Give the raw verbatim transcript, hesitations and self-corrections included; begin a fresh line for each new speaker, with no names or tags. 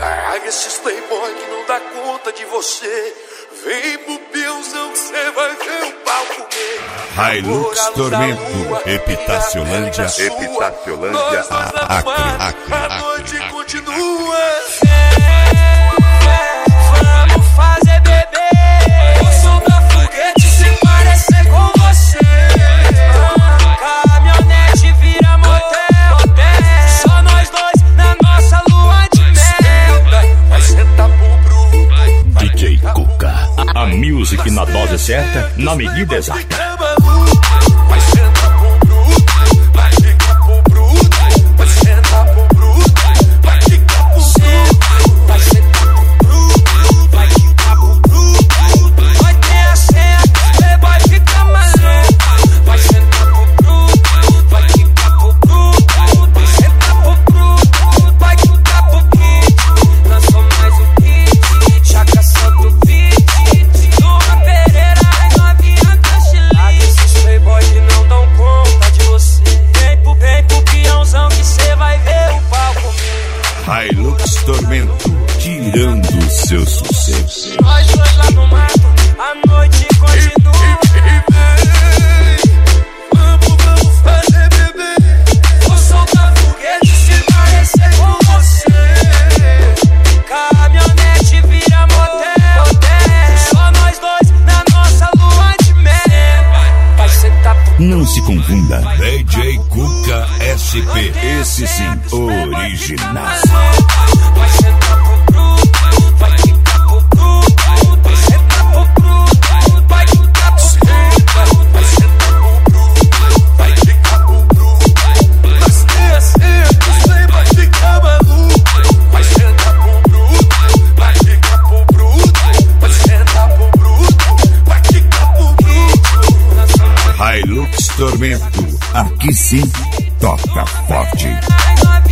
Ah, esses playboy que não dá conta de você. Vem pro Pilzão que cê vai ver o pau comer.
Hilux Tormento, Epitaciolândia, Epitaciolândia, Acre, Acre,
a noite continua.
Vamos fazer bebê. Eu sou da foguete, se parecer com você. Caminhonete vira motel. Só nós dois na nossa lua de mel.
Vai sentar pro bruto.
D J Cuca, a music na dose certa, na medida exata.
Vai sentar pro bruto, vai ficar pro bruto. Vai sentar pro bruto, vai ficar pro bruto.
Vai sentar pro bruto, vai ficar pro bruto. Vai ter a senha, você vai ficar maluco. Vai sentar pro bruto, vai ficar pro bruto. Vai sentar pro bruto, vai ficar pro kit. Lançou mais um kit, já caçando o beat. Numa Pereira, as novinhas da Chile. Esses playboy que não dão conta de você. Vem pro, vem pro peãozão que cê vai ver o pau comer.
Hilux Tormento, tirando seu sucesso.
Nós dois lá no mato, a noite continua.
Vamos, vamos fazer bebê.
Vou soltar foguete se parecer com você. Caminhonete vira motel. Só nós dois na nossa lua de mel. Vai sentar pro
Não se confunda, D J Cuca S P, esse sim, original.
vai sentar pro bruto, vai ficar pro bruto. Vai sentar pro bruto, vai ficar pro bruto.
Vai sentar pro bruto, vai ficar pro bruto. Mas tem a senha, você vai ficar maluco. Vai sentar pro bruto, vai ficar pro bruto. Vai sentar pro bruto, vai ficar pro bruto.
Hilux Tormento, aqui sim, toca forte.
Ai,